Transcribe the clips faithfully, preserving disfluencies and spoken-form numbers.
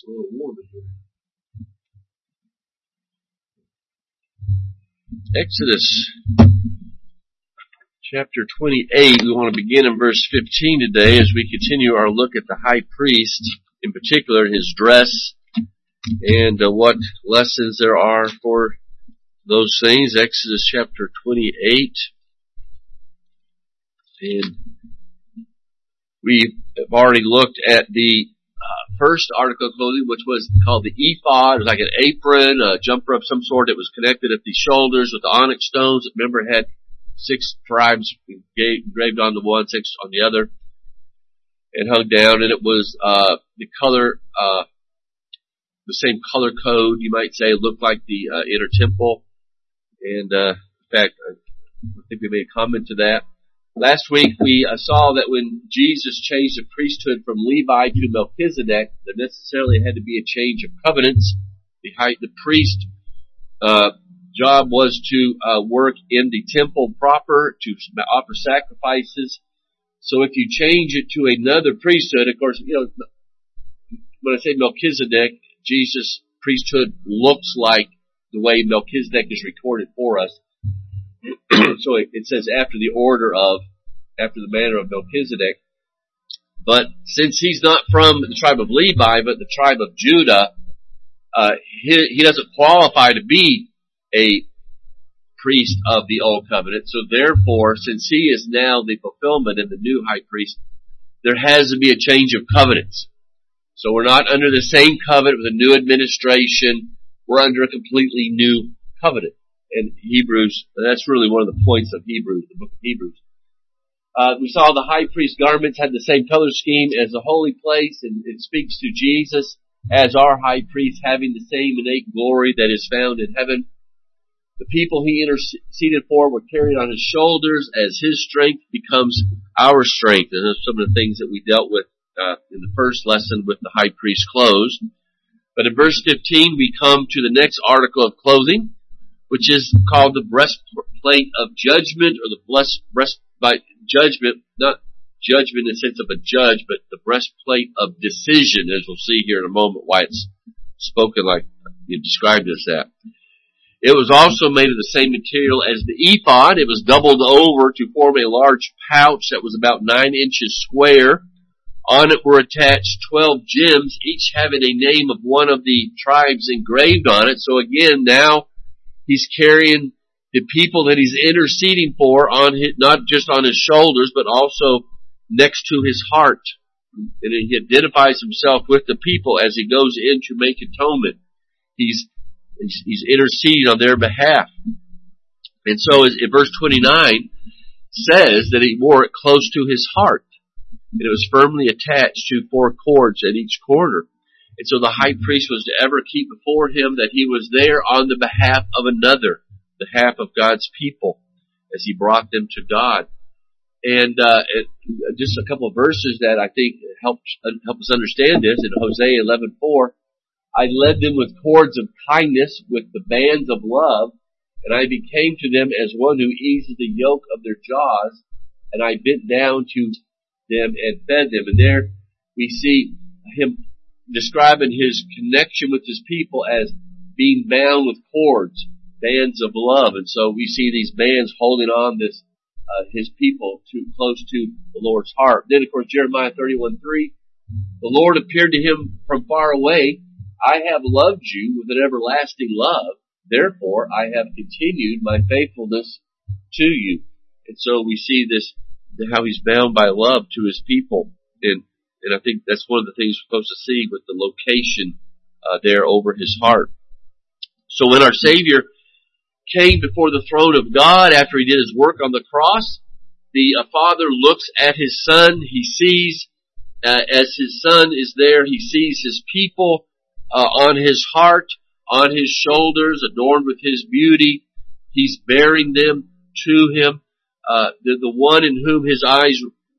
It's a little warm in here. Exodus chapter twenty-eight. We want to begin in verse fifteen today as we continue our look at the high priest, in particular his dress, and uh, what lessons there are for those things. Exodus chapter twenty-eight. And we have already looked at the uh, first article of clothing, which was called the ephod. It was like an apron, a jumper of some sort that was connected at the shoulders with the onyx stones. Remember, it had six tribes engraved on the one, six on the other, and hung down. And it was uh the color, uh the same color code, you might say. It looked like the uh, inner temple. And uh in fact, I think we made a comment to that. Last week we uh, saw that when Jesus changed the priesthood from Levi to Melchizedek, there necessarily had to be a change of covenants. The, high, the priest uh, job was to uh, work in the temple proper, to offer sacrifices. So if you change it to another priesthood, of course, you know, when I say Melchizedek, Jesus' priesthood looks like the way Melchizedek is recorded for us. So it, it says after the order of, after the manner of Melchizedek. But since he's not from the tribe of Levi, but the tribe of Judah, uh, he, he doesn't qualify to be a priest of the old covenant. So therefore, since he is now the fulfillment in the new high priest, there has to be a change of covenants. So we're not under the same covenant with a new administration. We're under a completely new covenant. And Hebrews, that's really one of the points of Hebrews, the book of Hebrews. Uh, we saw the high priest garments had the same color scheme as the holy place, and it speaks to Jesus as our high priest having the same innate glory that is found in heaven. The people he interceded for were carried on his shoulders as his strength becomes our strength. And those are some of the things that we dealt with uh, in the first lesson with the high priest clothes. But in verse fifteen, we come to the next article of clothing, which is called the breastplate of judgment, or the blessed breastplate judgment, not judgment in the sense of a judge, but the breastplate of decision, as we'll see here in a moment why it's spoken like you described as that. It was also made of the same material as the ephod. It was doubled over to form a large pouch that was about nine inches square. On it were attached twelve gems, each having a name of one of the tribes engraved on it. So again, now he's carrying the people that he's interceding for on his, not just on his shoulders, but also next to his heart. And he identifies himself with the people as he goes in to make atonement. He's, he's interceding on their behalf. And so in verse twenty-nine says that he wore it close to his heart. And it was firmly attached to four cords at each corner. And so the high priest was to ever keep before him that he was there on the behalf of another, the behalf of God's people, as he brought them to God. And uh, it, just a couple of verses that I think help, help us understand this. In Hosea eleven four, I led them with cords of kindness, with the bands of love, and I became to them as one who eases the yoke of their jaws, and I bent down to them and fed them. And there we see him describing his connection with his people as being bound with cords, bands of love. And so we see these bands holding on this, uh, his people too close to the Lord's heart. Then of course Jeremiah thirty-one three, the Lord appeared to him from far away. I have loved you with an everlasting love. Therefore I have continued my faithfulness to you. And so we see this, how he's bound by love to his people. And And I think that's one of the things we're supposed to see with the location uh, there over his heart. So when our Savior came before the throne of God after he did his work on the cross, the uh, Father looks at his Son. He sees, uh, as his Son is there, he sees his people uh, on his heart, on his shoulders, adorned with his beauty. He's bearing them to him. Uh, the, the one in whom his eyes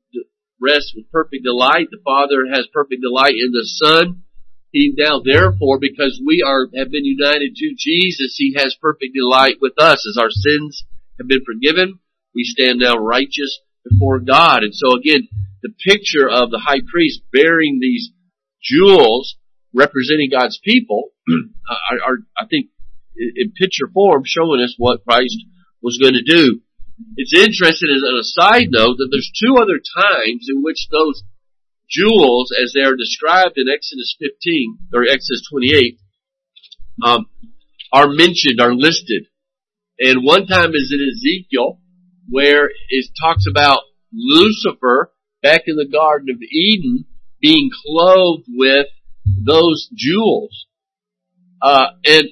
rest with perfect delight. The Father has perfect delight in the Son. He now, therefore, because we are have been united to Jesus, he has perfect delight with us. As our sins have been forgiven, we stand now righteous before God. And so again, the picture of the high priest bearing these jewels representing God's people are, are, I think, in picture form showing us what Christ was going to do. It's interesting as a side note that there's two other times in which those jewels, as they are described in Exodus fifteen, or Exodus twenty-eight, um, are mentioned, are listed. And one time is in Ezekiel, where it talks about Lucifer back in the Garden of Eden being clothed with those jewels. Uh, and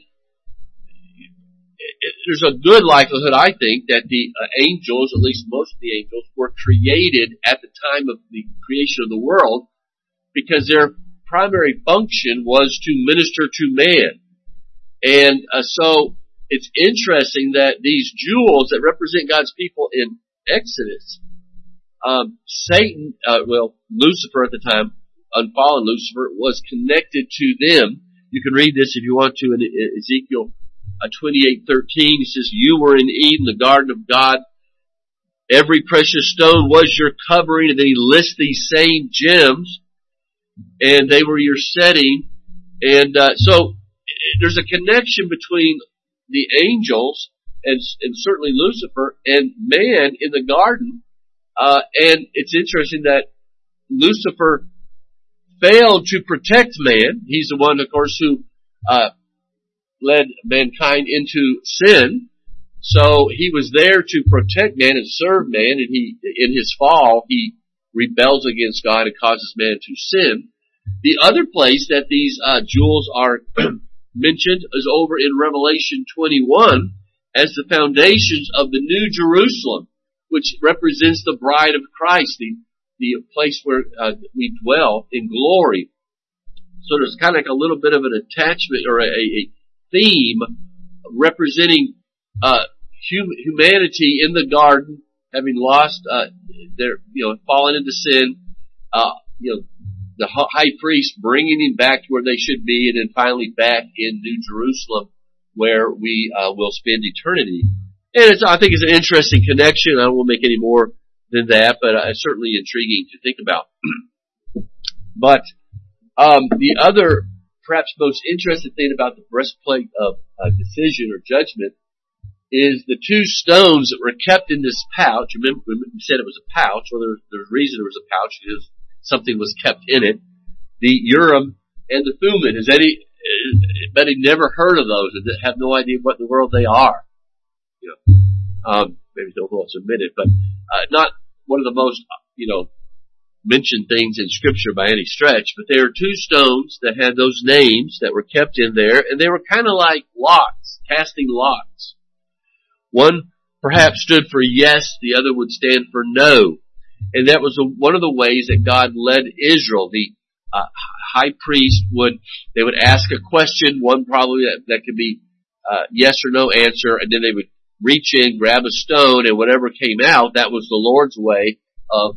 there's a good likelihood, I think, that the uh, angels, at least most of the angels, were created at the time of the creation of the world because their primary function was to minister to man. And uh, so it's interesting that these jewels that represent God's people in Exodus, um, Satan, uh, well, Lucifer at the time, unfallen Lucifer, was connected to them. You can read this if you want to in Ezekiel Uh, twenty-eight thirteen, he says, "You were in Eden, the garden of God. Every precious stone was your covering." And then he lists these same gems, and they were your setting. And uh, so there's a connection between the angels and, and certainly Lucifer and man in the garden. Uh, and it's interesting that Lucifer failed to protect man. He's the one, of course, who uh, led mankind into sin. So he was there to protect man and serve man, and he, in his fall, he rebels against God and causes man to sin. The other place that these uh, jewels are mentioned is over in Revelation twenty-one as the foundations of the New Jerusalem, which represents the bride of Christ, the, the place where uh, we dwell in glory. So there's kind of like a little bit of an attachment or a, a theme representing uh hum- humanity in the garden, having lost uh their, you know, fallen into sin, uh you know, the high priest bringing him back to where they should be, and then finally back in New Jerusalem where we uh will spend eternity. And it's, I think it's an interesting connection. I won't make any more than that, but uh, it's certainly intriguing to think about. But um the other perhaps most interesting thing about the breastplate of uh, decision or judgment is the two stones that were kept in this pouch. Remember, we said it was a pouch. Well, there, there's reason it was a pouch because something was kept in it. The Urim and the Thummim. Has any, anybody never heard of those and have no idea what in the world they are? You know, um, maybe don't want to admit it, but uh, not one of the most, you know, mentioned things in Scripture by any stretch, but there are two stones that had those names that were kept in there, and they were kind of like lots, casting lots. One perhaps stood for yes, the other would stand for no. And that was a, one of the ways that God led Israel. The uh, high priest would, they would ask a question, one probably that, that could be uh, yes or no answer, and then they would reach in, grab a stone, and whatever came out, that was the Lord's way of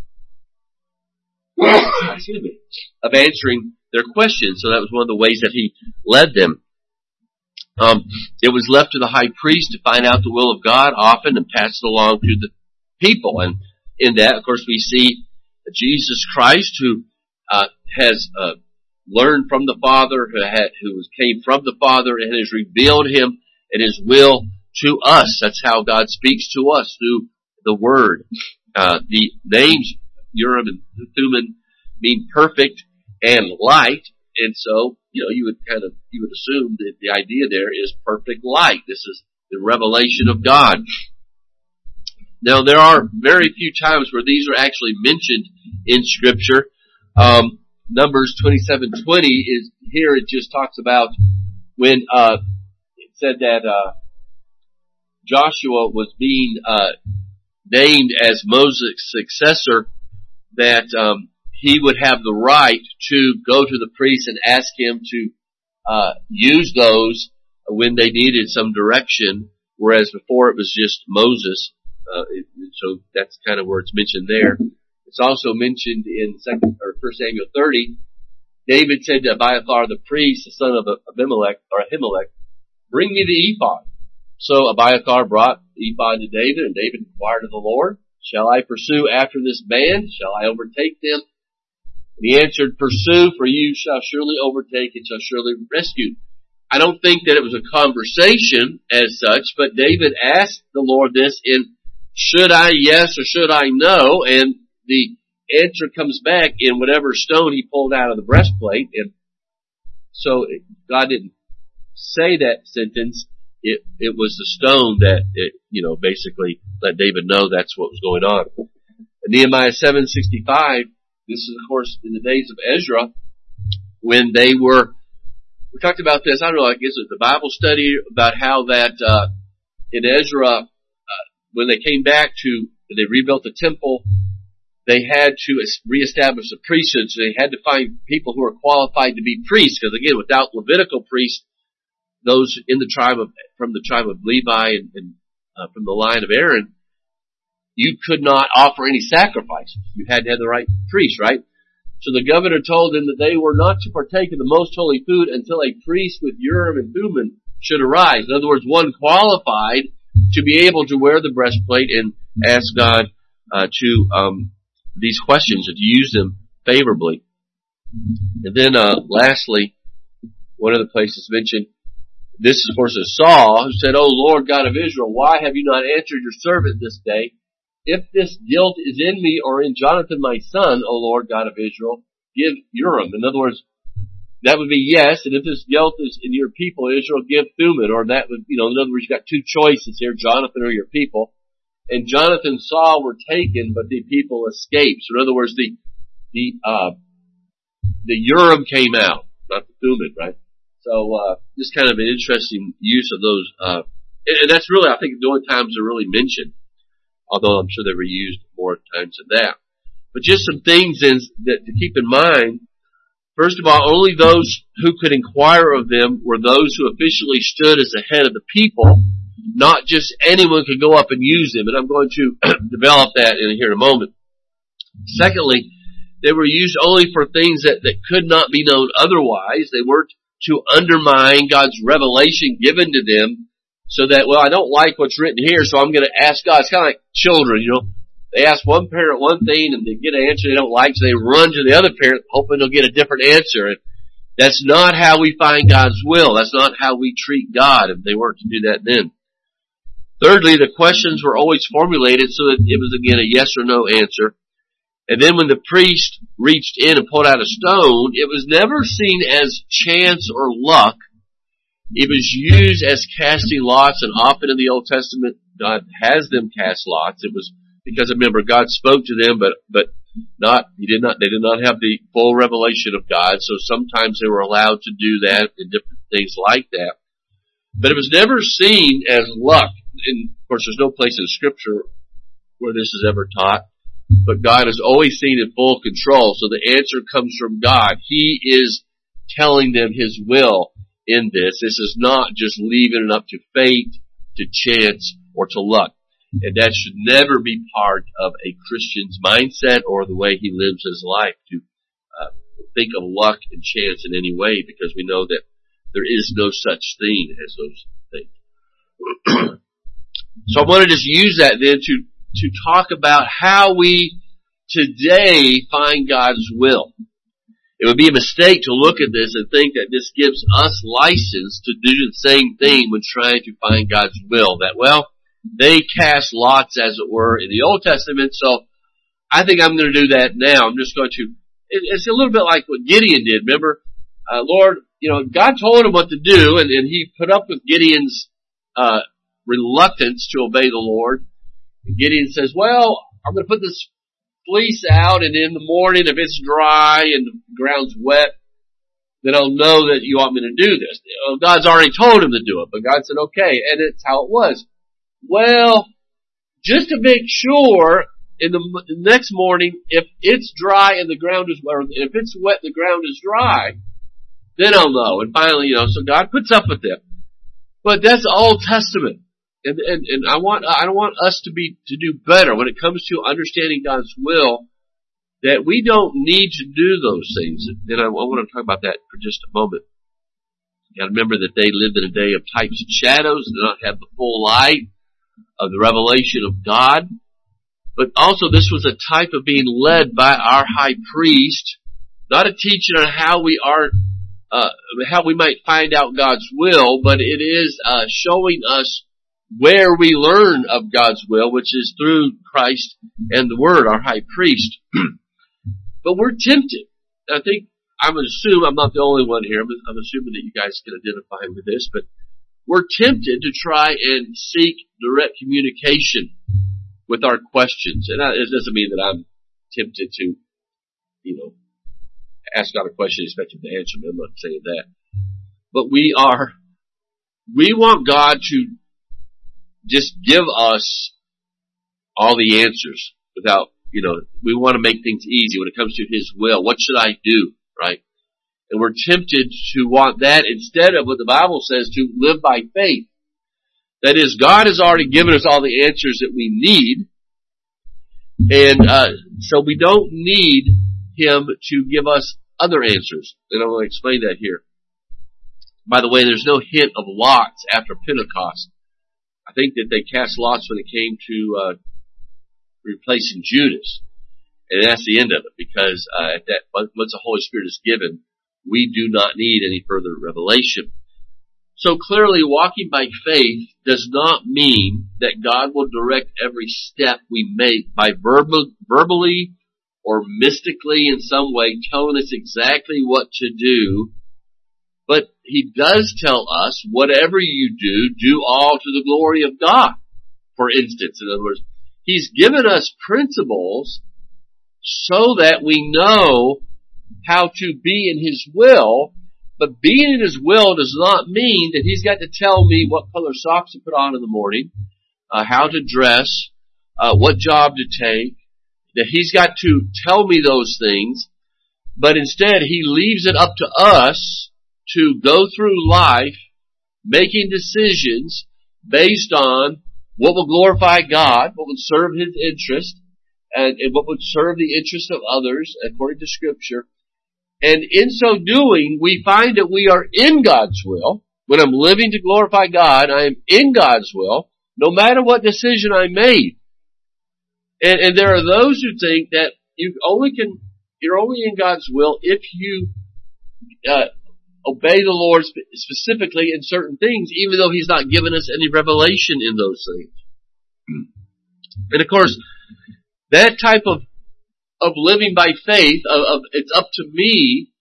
excuse me, of answering their questions. So that was one of the ways that he led them. Um, it was left to the high priest to find out the will of God often and pass it along to the people. And in that, of course, we see Jesus Christ, who uh, has uh, learned from the Father, who had, who came from the Father, and has revealed Him and His will to us. That's how God speaks to us, through the Word. Uh, the names Urim and Thummim mean perfect and light, and so, you know, you would kind of, you would assume that the idea there is perfect light. This is the revelation of God. Now, there are very few times where these are actually mentioned in Scripture. Um, Numbers twenty-seven twenty is here. It just talks about when uh, it said that uh, Joshua was being uh, named as Moses' successor, that um, he would have the right to go to the priest and ask him to uh, use those when they needed some direction, whereas before it was just Moses. Uh, it, so that's kind of where it's mentioned there. It's also mentioned in second or First Samuel thirty. David said to Abiathar the priest, the son of Abimelech or Ahimelech, "Bring me the ephod." So Abiathar brought the ephod to David, and David inquired of the Lord, "Shall I pursue after this band? Shall I overtake them?" And he answered, pursue, for you shall surely overtake and shall surely rescue. I don't think that it was a conversation as such, but David asked the Lord this in, should I yes or should I no? And the answer comes back in whatever stone he pulled out of the breastplate. And so God didn't say that sentence. It, it was the stone that, it, you know, basically let David know that's what was going on. In Nehemiah seven sixty-five, this is of course in the days of Ezra, when they were, we talked about this, I don't know, I guess it was the Bible study about how that, uh, in Ezra, uh, when they came back to, they rebuilt the temple, they had to reestablish the priesthood, so they had to find people who were qualified to be priests, because again, without Levitical priests, those in the tribe of, from the tribe of Levi and, and uh, from the line of Aaron, you could not offer any sacrifices. You had to have the right priest, right? So the governor told them that they were not to partake of the most holy food until a priest with Urim and Thummim should arise. In other words, one qualified to be able to wear the breastplate and ask God uh, to um, these questions and to use them favorably. And then uh, lastly, one of the places mentioned, this of course is Saul, who said, O Lord God of Israel, why have you not answered your servant this day? If this guilt is in me or in Jonathan my son, O Lord God of Israel, give Urim. In other words, that would be yes, and if this guilt is in your people Israel, give Thummim. Or that would, you know, in other words, you've got two choices here, Jonathan or your people. And Jonathan and Saul were taken, but the people escaped. So in other words, the, the, uh, the Urim came out, not the Thummim, right? So, uh, just kind of an interesting use of those, uh, and, and that's really, I think, the only times they're really mentioned. Although I'm sure they were used more times than that. But just some things in, that to keep in mind. First of all, only those who could inquire of them were those who officially stood as the head of the people. Not just anyone could go up and use them. And I'm going to develop that in here in a moment. Secondly, they were used only for things that, that could not be known otherwise. They weren't to undermine God's revelation given to them. So that, well, I don't like what's written here, so I'm going to ask God. It's kind of like children, you know. They ask one parent one thing, and they get an answer they don't like, so they run to the other parent, hoping they'll get a different answer. And that's not how we find God's will. That's not how we treat God, and they weren't to do that then. Thirdly, the questions were always formulated so that it was, again, a yes or no answer. And then when the priest reached in and pulled out a stone, it was never seen as chance or luck. It was used as casting lots, and often in the Old Testament, God has them cast lots. It was because, remember, God spoke to them, but but not He did not. They did not have the full revelation of God, so sometimes they were allowed to do that and different things like that. But it was never seen as luck. And of course, there's no place in Scripture where this is ever taught. But God is always seen in full control, so the answer comes from God. He is telling them His will in this. This is not just leaving it up to fate, to chance, or to luck. And that should never be part of a Christian's mindset or the way he lives his life, to uh, think of luck and chance in any way, because we know that there is no such thing as those things. So I want to just use that then to, to talk about how we today find God's will. It would be a mistake to look at this and think that this gives us license to do the same thing when trying to find God's will. That, well, they cast lots, as it were, in the Old Testament, so I think I'm going to do that now. I'm just going to, it, it's a little bit like what Gideon did. Remember, uh, Lord, you know, God told him what to do, and, and he put up with Gideon's uh reluctance to obey the Lord. And Gideon says, well, I'm going to put this fleece out, and in the morning, if it's dry and the ground's wet, then I'll know that you want me to do this. You know, God's already told him to do it, but God said, okay, and it's how it was. Well, just to make sure, in the, the next morning, if it's dry and the ground is wet, if it's wet and the ground is dry, then I'll know. And finally, you know, so God puts up with it. But that's Old Testament. And, and, and I want, I don't want us to be, to do better when it comes to understanding God's will, that we don't need to do those things. And I, I want to talk about that for just a moment. You gotta remember that they lived in a day of types and shadows, and did not have the full light of the revelation of God. But also this was a type of being led by our high priest, not a teaching on how we are, uh, how we might find out God's will, but it is uh, showing us where we learn of God's will, which is through Christ and the Word, our high priest. But we're tempted. I think, I'm assuming, I'm not the only one here, I'm, I'm assuming that you guys can identify with this, but we're tempted to try and seek direct communication with our questions. And it doesn't mean that I'm tempted to, you know, ask God a question and expect Him to answer me. I'm not saying that. But we are, we want God to just give us all the answers without, you know, we want to make things easy when it comes to His will. What should I do, right? And we're tempted to want that instead of what the Bible says, to live by faith. That is, God has already given us all the answers that we need, and uh, so we don't need Him to give us other answers. And I want to explain that here. By the way, there's no hint of lots after Pentecost. I think that they cast lots when it came to uh, replacing Judas, and that's the end of it. Because uh, at that, once the Holy Spirit is given, we do not need any further revelation. So clearly, walking by faith does not mean that God will direct every step we make by verbal, verbally or mystically in some way telling us exactly what to do. But He does tell us, whatever you do, do all to the glory of God. For instance, in other words, He's given us principles so that we know how to be in His will. But being in His will does not mean that He's got to tell me what color socks to put on in the morning, uh, how to dress, uh, what job to take, that He's got to tell me those things. But instead, He leaves it up to us to go through life making decisions based on what will glorify God, what would serve His interest, and, and what would serve the interest of others according to Scripture. And in so doing, we find that we are in God's will. When I'm living to glorify God, I am in God's will, no matter what decision I made. And, and there are those who think that you only can, you're only in God's will if you uh, obey the Lord specifically in certain things, even though He's not given us any revelation in those things. And of course, that type of of living by faith, of, of it's up to me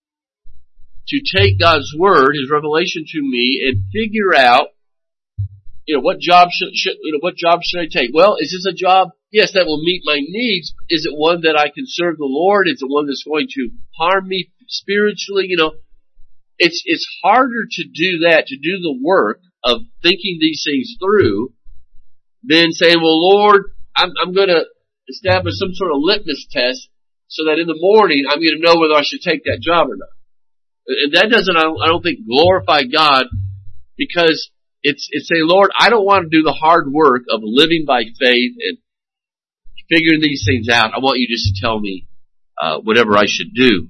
to take God's Word, His revelation to me, and figure out, you know, what job should, should you know, what job should I take? Well, is this a job, yes, that will meet my needs? Is it one that I can serve the Lord? Is it one that's going to harm me spiritually? You know, it's, it's harder to do that, to do the work of thinking these things through, than saying, well, Lord, I'm, I'm gonna establish some sort of litmus test so that in the morning I'm going to know whether I should take that job or not. And that doesn't, I don't, I don't think, glorify God, because it's, it's saying, Lord, I don't want to do the hard work of living by faith and figuring these things out. I want you just to tell me uh, whatever I should do.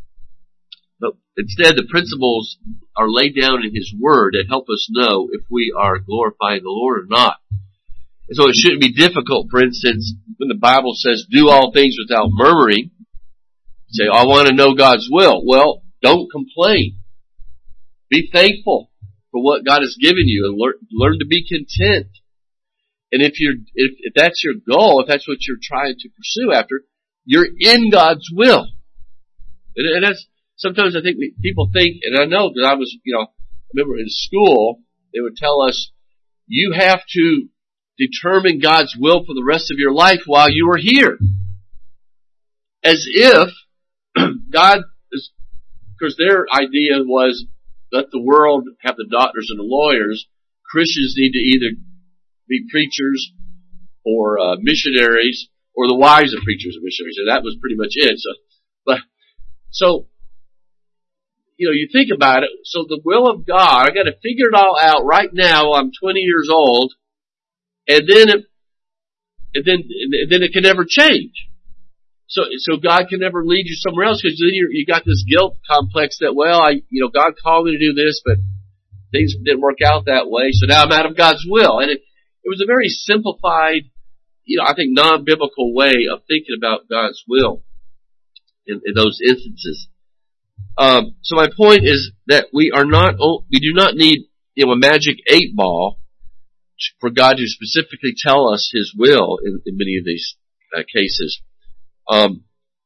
But instead, the principles are laid down in His Word that help us know if we are glorifying the Lord or not. And so it shouldn't be difficult, for instance, when the Bible says, do all things without murmuring. Say, I want to know God's will. Well, don't complain. Be thankful for what God has given you and learn, learn to be content. And if you're, if, if that's your goal, if that's what you're trying to pursue after, you're in God's will. And, and that's, sometimes I think we, people think, and I know that I was, you know, I remember in school, they would tell us, you have to determine God's will for the rest of your life while you are here. As if God is, because their idea was, let the world have the doctors and the lawyers. Christians need to either be preachers or uh, missionaries, or the wives of preachers and missionaries. And that was pretty much it. So, but, so, you know, you think about it. So the will of God, I got to figure it all out right now. I'm twenty years old. And then, it, and then, and then it can never change. So, so God can never lead you somewhere else, because then you you got this guilt complex that, well, I, you know, God called me to do this, but things didn't work out that way, so now I'm out of God's will. And it, it was a very simplified, you know, I think non-biblical way of thinking about God's will. in, in those instances. Um, so my point is that we are not, we do not need, you know, a magic eight ball for God to specifically tell us His will in, in many of these uh, cases. Um,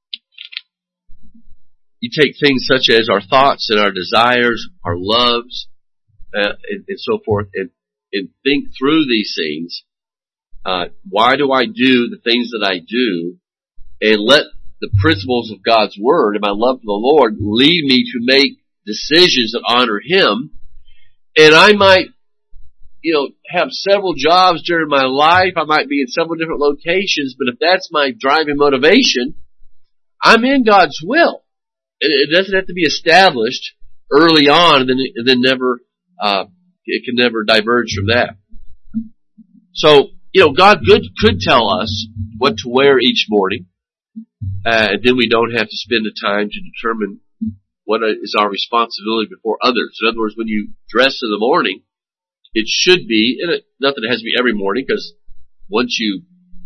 you take things such as our thoughts and our desires, our loves, uh, and, and so forth, and, and think through these things. Uh, why do I do the things that I do? And let the principles of God's Word and my love for the Lord lead me to make decisions that honor Him. And I might, you know, have several jobs during my life. I might be in several different locations, but if that's my driving motivation, I'm in God's will. It, it doesn't have to be established early on and then, and then never, uh, it can never diverge from that. So, you know, God could, could tell us what to wear each morning. Uh, and then we don't have to spend the time to determine what is our responsibility before others. In other words, when you dress in the morning, it should be, and it, not that it has to be every morning, because once you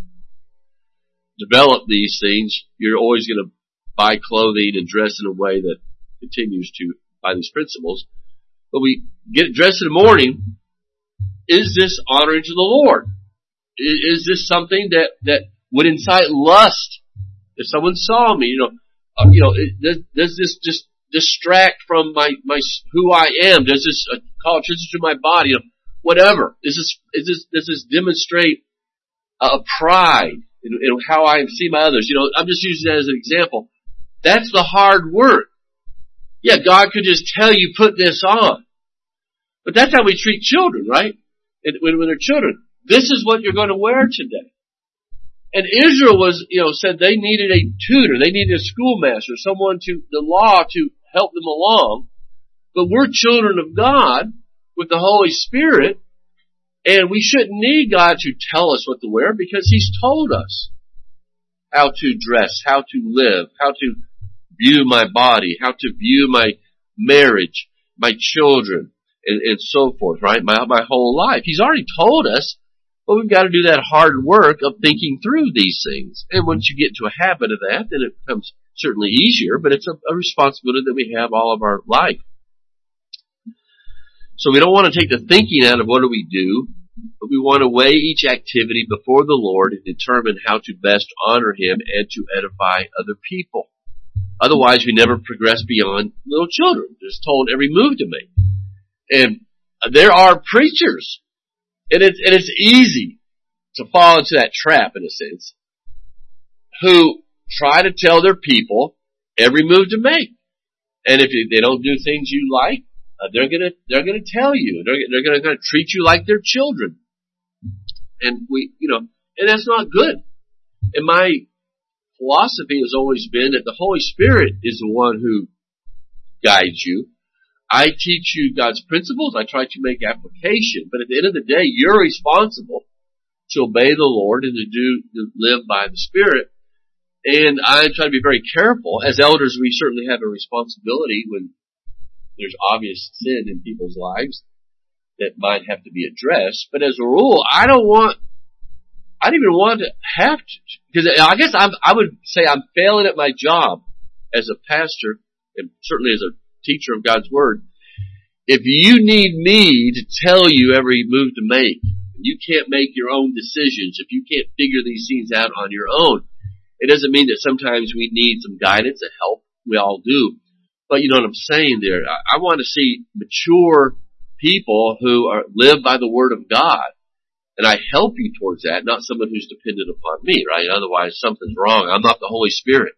develop these things, you're always going to buy clothing and dress in a way that continues to, by these principles. But we get dressed in the morning. Is this honoring to the Lord? Is this something that, that would incite lust? If someone saw me, you know, uh, you know, does, does this just distract from my, my, who I am? Does this uh, call attention to my body? You know, whatever. Is this, is this, does this demonstrate a pride in, in how I see my others? You know, I'm just using that as an example. That's the hard work. Yeah, God could just tell you, put this on. But that's how we treat children, right? And when, when they're children. This is what you're going to wear today. And Israel was, you know, said they needed a tutor, they needed a schoolmaster, someone to, the law to help them along. But we're children of God with the Holy Spirit, and we shouldn't need God to tell us what to wear because He's told us how to dress, how to live, how to view my body, how to view my marriage, my children, and, and so forth, right? My, my whole life. He's already told us. But we've got to do that hard work of thinking through these things. And once you get into a habit of that, then it becomes certainly easier, but it's a, a responsibility that we have all of our life. So we don't want to take the thinking out of what do we do, but we want to weigh each activity before the Lord and determine how to best honor Him and to edify other people. Otherwise, we never progress beyond little children, just told every move to make. And there are preachers. And it's, and it's easy to fall into that trap, in a sense, who try to tell their people every move to make. And if they don't do things you like, uh, they're gonna, they're gonna tell you. They're, they're gonna, gonna treat you like their children. And we, you know, and that's not good. And my philosophy has always been that the Holy Spirit is the one who guides you. I teach you God's principles. I try to make application. But at the end of the day, you're responsible to obey the Lord and to do, to live by the Spirit. And I try to be very careful. As elders, we certainly have a responsibility when there's obvious sin in people's lives that might have to be addressed. But as a rule, I don't want, I don't even want to have to, because I guess I'm, I would say I'm failing at my job as a pastor and certainly as a teacher of God's Word. If you need me to tell you every move to make, you can't make your own decisions, if you can't figure these things out on your own, it doesn't mean that sometimes we need some guidance and help. We all do. But you know what I'm saying there. I, I want to see mature people who are live by the Word of God. And I help you towards that, not someone who's dependent upon me, right? Otherwise something's wrong. I'm not the Holy Spirit.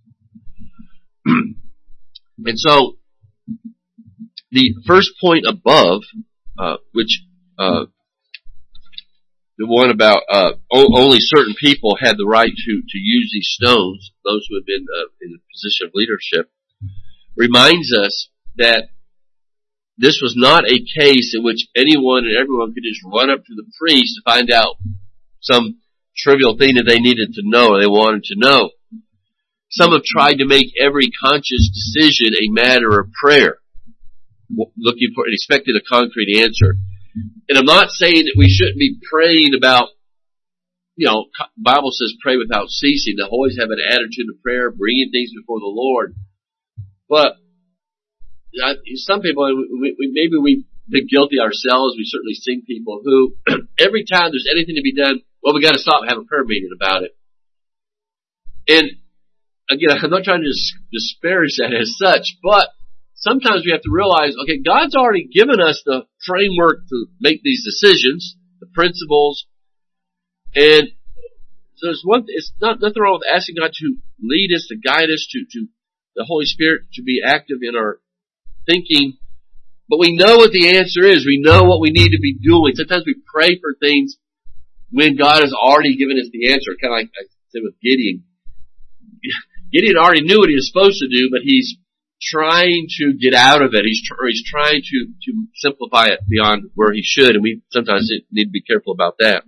And so, the first point above, uh, which, uh, the one about, uh, only certain people had the right to, to use these stones, those who have been, uh, in a position of leadership, reminds us that this was not a case in which anyone and everyone could just run up to the priest to find out some trivial thing that they needed to know or they wanted to know. Some have tried to make every conscious decision a matter of prayer, looking for and expecting a concrete answer. And I'm not saying that we shouldn't be praying about, you know, Bible says pray without ceasing, to always have an attitude of prayer, bringing things before the Lord. But uh, some people, we, we, maybe we've been guilty ourselves. We've certainly seen people who, every time there's anything to be done, well, we got to stop and have a prayer meeting about it. And again, I'm not trying to dis- disparage that as such, but sometimes we have to realize, okay, God's already given us the framework to make these decisions, the principles, and so there's one. It's not nothing wrong with asking God to lead us, to guide us, to to the Holy Spirit to be active in our thinking. But we know what the answer is. We know what we need to be doing. Sometimes we pray for things when God has already given us the answer. Kind of like I said with Gideon. Gideon already knew what he was supposed to do, but he's trying to get out of it. He's tr- he's trying to to simplify it beyond where he should, and we sometimes need to be careful about that.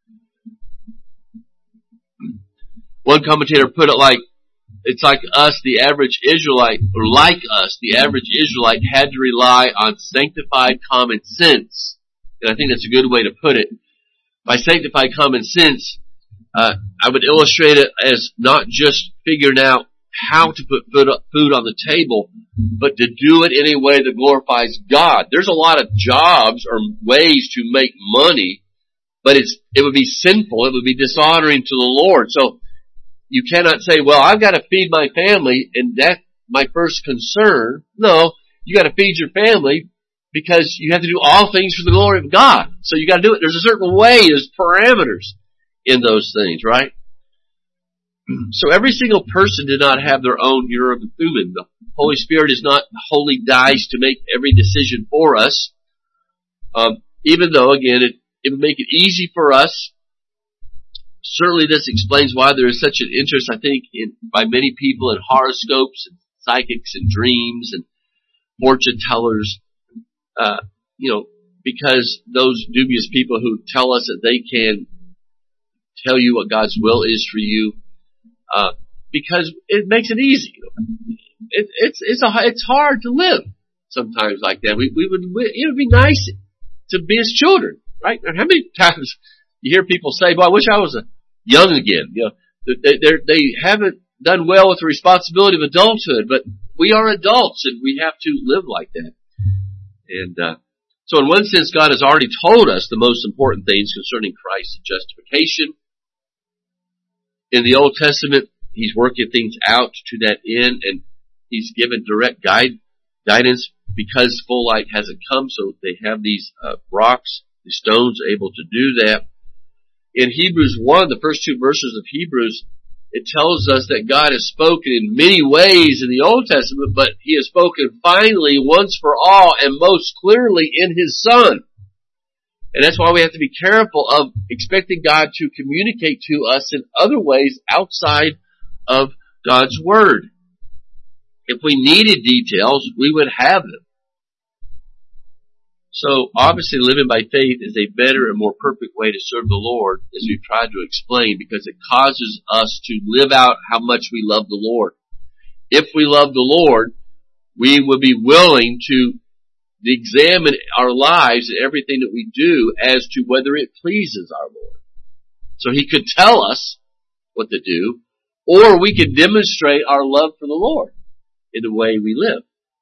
One commentator put it like, it's like us, the average Israelite, or like us, the average Israelite had to rely on sanctified common sense. And I think that's a good way to put it. By sanctified common sense, uh, I would illustrate it as not just figuring out how to put food on the table, but to do it in a way that glorifies God. There's a lot of jobs or ways to make money, but it's, it would be sinful, it would be dishonoring to the Lord. So, you cannot say, well, I've got to feed my family, and that's my first concern. No, you got to feed your family because you have to do all things for the glory of God. So you got to do it. There's a certain way, there's parameters in those things, right? So every single person did not have their own Urim and Thummim. The Holy Spirit is not the holy dice to make every decision for us. Um, even though, again, it, it would make it easy for us. Certainly this explains why there is such an interest, I think, in, by many people in horoscopes and psychics and dreams and fortune tellers, uh, you know, because those dubious people who tell us that they can tell you what God's will is for you, uh, because it makes it easy. It, it's, it's a, it's hard to live sometimes like that. We, we would, we, it would be nice to be as children, right? And how many times you hear people say, "Boy, I wish I was a young again." You know, they they they haven't done well with the responsibility of adulthood, but we are adults and we have to live like that. And uh, so, in one sense, God has already told us the most important things concerning Christ's justification. In the Old Testament, He's working things out to that end, and He's given direct guide guidance because full light hasn't come. So they have these uh, rocks, the stones, able to do that. In Hebrews one, the first two verses of Hebrews, it tells us that God has spoken in many ways in the Old Testament, but He has spoken finally, once for all, and most clearly in His Son. And that's why we have to be careful of expecting God to communicate to us in other ways outside of God's Word. If we needed details, we would have them. So, obviously, living by faith is a better and more perfect way to serve the Lord, as we've tried to explain, because it causes us to live out how much we love the Lord. If we love the Lord, we will be willing to examine our lives and everything that we do as to whether it pleases our Lord. So He could tell us what to do, or we could demonstrate our love for the Lord in the way we live.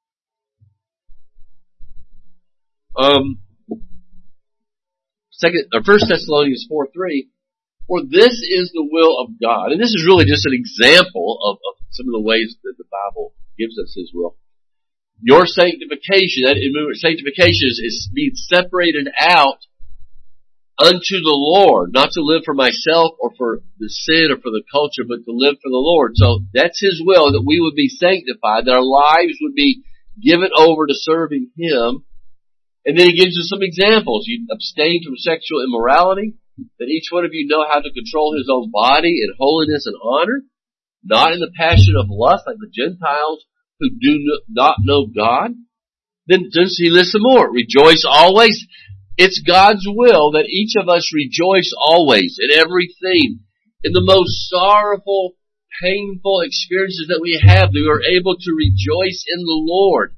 Um, second, or First Thessalonians four three, for this is the will of God. And this is really just an example of, of some of the ways that the Bible gives us His will. Your sanctification, that sanctification is, is being separated out unto the Lord, not to live for myself or for the sin or for the culture, but to live for the Lord. So that's His will, that we would be sanctified, that our lives would be given over to serving Him. And then He gives us some examples. You abstain from sexual immorality, that each one of you know how to control his own body in holiness and honor, not in the passion of lust like the Gentiles who do not know God. Then, then He lists some more. Rejoice always. It's God's will that each of us rejoice always in everything. In the most sorrowful, painful experiences that we have, we are able to rejoice in the Lord.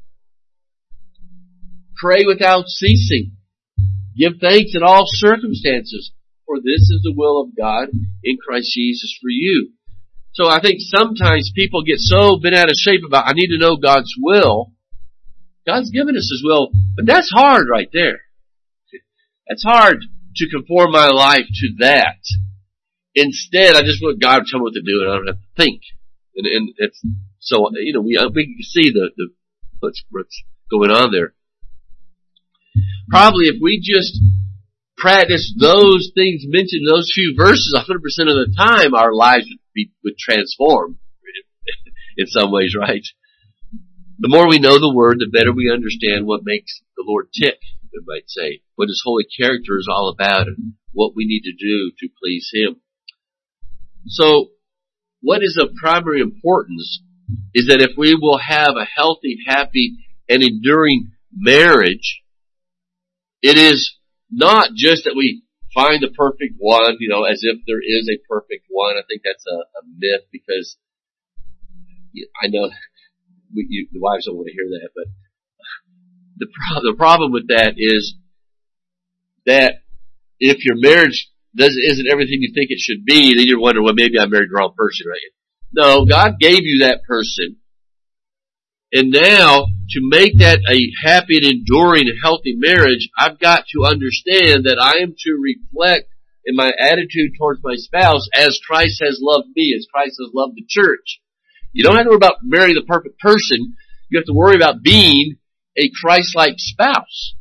Pray without ceasing. Give thanks in all circumstances. for this is the will of God in Christ Jesus for you. So I think sometimes people get so bent out of shape about, I need to know God's will. God's given us His will, but that's hard right there. That's hard to conform my life to that. Instead, I just want God to tell me what to do, and I don't have to think. And, and it's so you know we we can see the the what's, what's going on there. Probably if we just practice those things mentioned in those few verses one hundred percent of the time, our lives would be would transform in some ways, right? The more we know the Word, the better we understand what makes the Lord tick, we might say, what His holy character is all about, and what we need to do to please Him. So, what is of primary importance is that if we will have a healthy, happy, and enduring marriage, it is not just that we find the perfect one, you know, as if there is a perfect one. I think that's a, a myth, because I know we, you, the wives don't want to hear that, but the, pro- the problem with that is that if your marriage doesn't, isn't everything you think it should be, then you're wondering, well, maybe I married the wrong person, right? No, God gave you that person. And now, to make that a happy and enduring and healthy marriage, I've got to understand that I am to reflect in my attitude towards my spouse as Christ has loved me, as Christ has loved the church. You don't have to worry about marrying the perfect person. You have to worry about being a Christ-like spouse.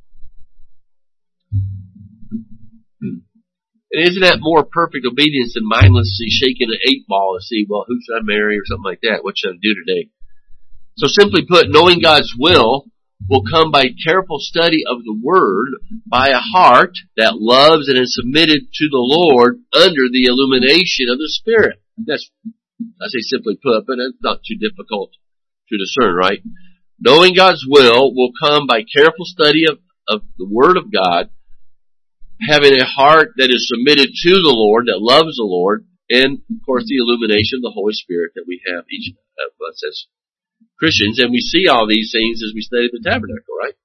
And isn't that more perfect obedience than mindlessly shaking an eight ball to see, well, who should I marry or something like that? What should I do today? So simply put, knowing God's will will come by careful study of the Word, by a heart that loves and is submitted to the Lord under the illumination of the Spirit. That's, I say simply put, but it's not too difficult to discern, right? Knowing God's will will come by careful study of, of the Word of God, having a heart that is submitted to the Lord, that loves the Lord, and, of course, the illumination of the Holy Spirit that we have each of us as Christians. And we see all these things as we study the tabernacle, right?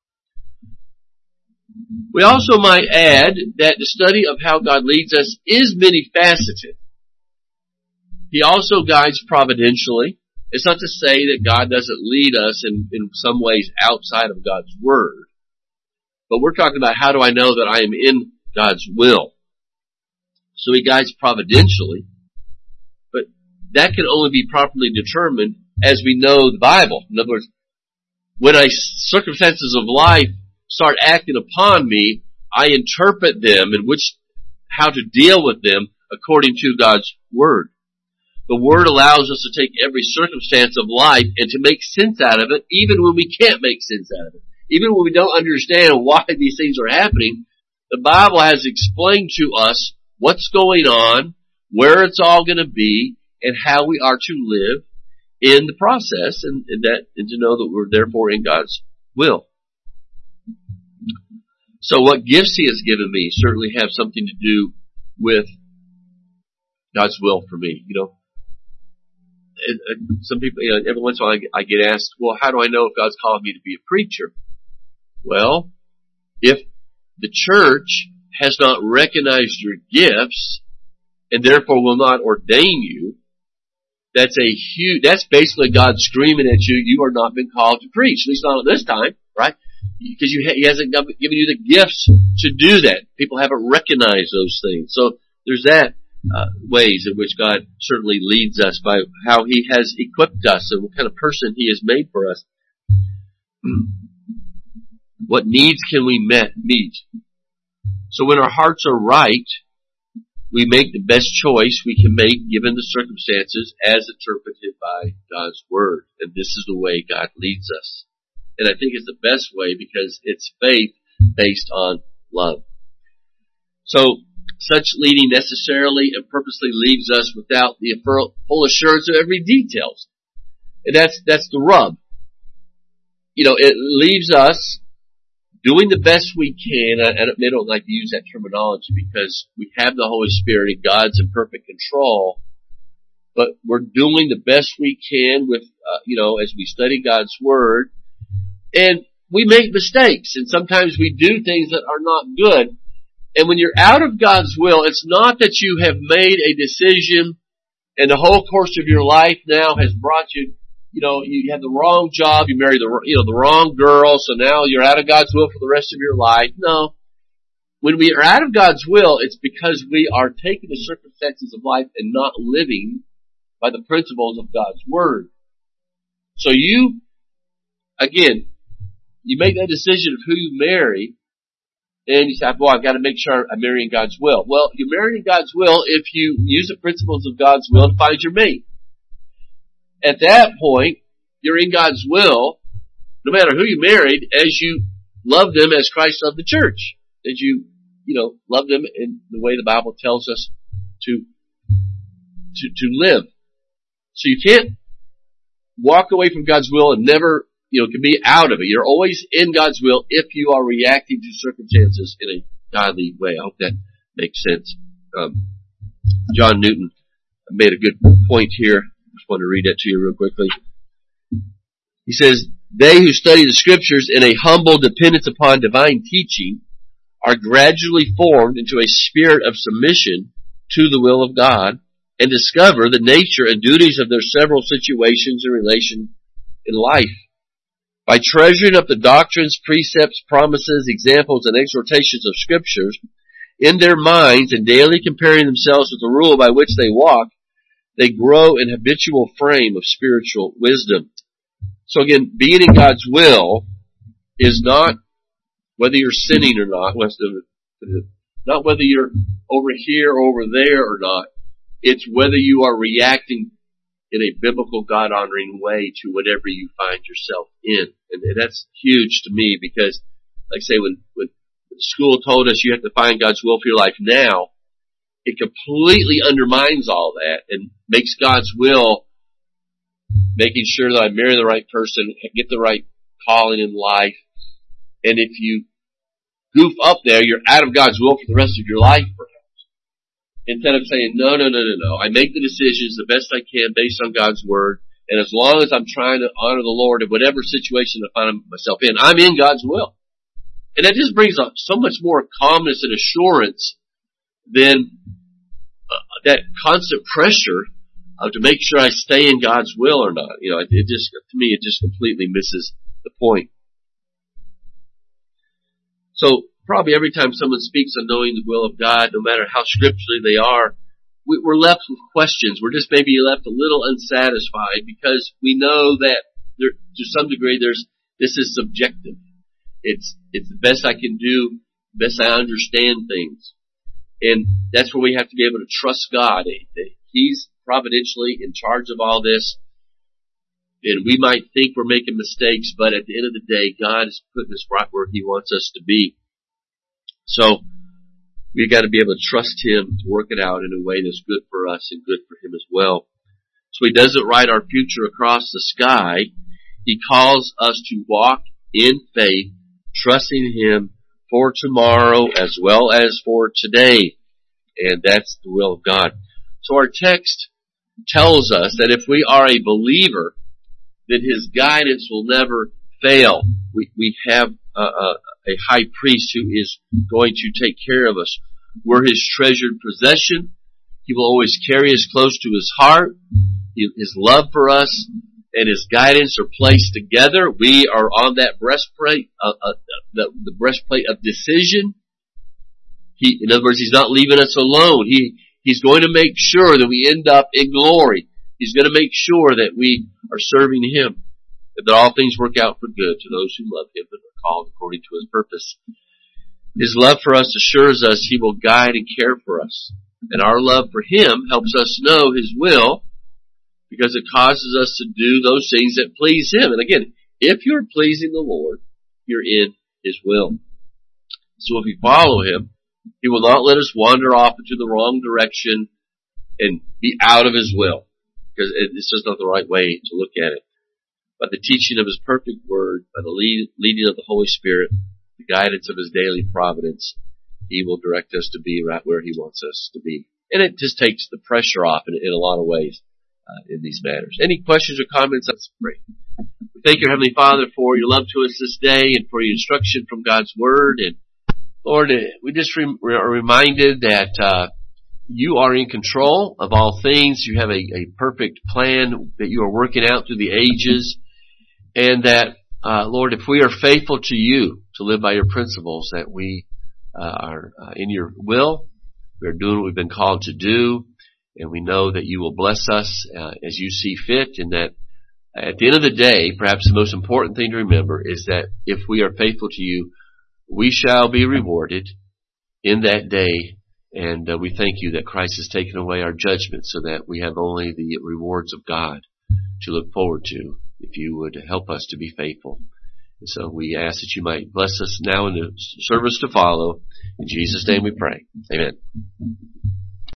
We also might add that the study of how God leads us is many-faceted. He also guides providentially. It's not to say that God doesn't lead us in, in some ways outside of God's Word. But we're talking about, how do I know that I am in God's will? So He guides providentially, but that can only be properly determined as we know the Bible. In other words, when I, circumstances of life start acting upon me, I interpret them and which, how to deal with them according to God's Word. The Word allows us to take every circumstance of life and to make sense out of it, even when we can't make sense out of it. Even when we don't understand why these things are happening, the Bible has explained to us what's going on, where it's all going to be, and how we are to live in the process, and, and that, and to know that we're therefore in God's will. So what gifts He has given me certainly have something to do with God's will for me. You know, it, it, some people, you know, every once in a while I, I get asked, well, how do I know if God's called me to be a preacher? Well, if the church has not recognized your gifts and therefore will not ordain you, that's a huge, that's basically God screaming at you, you are not been called to preach. At least not at this time, right? Because you, He hasn't given you the gifts to do that. People haven't recognized those things. So there's that uh, ways in which God certainly leads us by how He has equipped us and what kind of person He has made for us. What needs can we met, meet? So when our hearts are right, we make the best choice we can make given the circumstances as interpreted by God's Word. And this is the way God leads us. And I think it's the best way because it's faith based on love. So such leading necessarily and purposely leaves us without the full assurance of every detail. And that's, that's the rub. You know, it leaves us doing the best we can. And they don't like to use that terminology because we have the Holy Spirit and God's in perfect control. But we're doing the best we can with, uh, you know, as we study God's Word. And we make mistakes. And sometimes we do things that are not good. And when you're out of God's will, it's not that you have made a decision and the whole course of your life now has brought you, you know, you had the wrong job, you married the, you know, the wrong girl, so now you're out of God's will for the rest of your life. No. When we are out of God's will, it's because we are taking the circumstances of life and not living by the principles of God's Word. So you, again, you make that decision of who you marry, and you say, boy, I've got to make sure I'm marrying God's will. Well, you're marrying God's will if you use the principles of God's will to find your mate. At that point, you're in God's will, no matter who you married, as you love them as Christ loved the church. As you, you know, love them in the way the Bible tells us to, to, to live. So you can't walk away from God's will and never, you know, can be out of it. You're always in God's will if you are reacting to circumstances in a godly way. I hope that makes sense. Um, John Newton made a good point here. I just want to read that to you real quickly. He says, they who study the scriptures in a humble dependence upon divine teaching are gradually formed into a spirit of submission to the will of God and discover the nature and duties of their several situations and relation in life. By treasuring up the doctrines, precepts, promises, examples, and exhortations of scriptures in their minds and daily comparing themselves with the rule by which they walk, they grow in habitual frame of spiritual wisdom. So again, being in God's will is not whether you're sinning or not, not whether you're over here or over there or not. It's whether you are reacting in a biblical, God-honoring way to whatever you find yourself in. And that's huge to me because, like I say, when, when school told us you have to find God's will for your life now, it completely undermines all that and makes God's will, making sure that I marry the right person, get the right calling in life. And if you goof up there, you're out of God's will for the rest of your life, perhaps. Instead of saying, no, no, no, no, no. I make the decisions the best I can based on God's Word. And as long as I'm trying to honor the Lord in whatever situation I find myself in, I'm in God's will. And that just brings up so much more calmness and assurance than uh, that constant pressure uh, to make sure I stay in God's will or not. You know, it, it just, to me, it just completely misses the point. So, probably every time someone speaks on knowing the will of God, no matter how scripturally they are, we, we're left with questions. We're just maybe left a little unsatisfied because we know that there, to some degree, there's this is subjective. It's it's the best I can do, best I understand things, and that's where we have to be able to trust God. He's providentially in charge of all this. And we might think we're making mistakes, but at the end of the day, God is putting us right where He wants us to be. So, we've got to be able to trust Him to work it out in a way that's good for us and good for Him as well. So He doesn't write our future across the sky. He calls us to walk in faith, trusting Him for tomorrow as well as for today. And that's the will of God. So our text tells us that if we are a believer, that His guidance will never fail. We, we have a, a, a high priest who is going to take care of us. We're His treasured possession. He will always carry us close to His heart. His love for us and His guidance are placed together. We are on that breastplate, uh, uh, the, the breastplate of decision. He, in other words, He's not leaving us alone. He, He's going to make sure that we end up in glory. He's going to make sure that we are serving Him, and that all things work out for good to those who love Him and are called according to His purpose. His love for us assures us He will guide and care for us. And our love for Him helps us know His will, because it causes us to do those things that please Him. And again, if you're pleasing the Lord, you're in His will. So if we follow Him, He will not let us wander off into the wrong direction and be out of His will, because it's just not the right way to look at it. By the teaching of His perfect Word, by the lead, leading of the Holy Spirit, the guidance of His daily providence, He will direct us to be right where He wants us to be. And it just takes the pressure off in, in a lot of ways uh, in these matters. Any questions or comments? That's great. We thank you, Heavenly Father, for your love to us this day and for your instruction from God's Word. And Lord, we just re- are reminded that uh, you are in control of all things. You have a, a perfect plan that you are working out through the ages. And that, uh, Lord, if we are faithful to you to live by your principles, that we uh, are uh, in your will, we are doing what we've been called to do, and we know that you will bless us uh, as you see fit, and that at the end of the day, perhaps the most important thing to remember is that if we are faithful to you, we shall be rewarded in that day. And uh, we thank you that Christ has taken away our judgment so that we have only the rewards of God to look forward to, if you would help us to be faithful. And so we ask that you might bless us now in the service to follow. In Jesus' name we pray. Amen.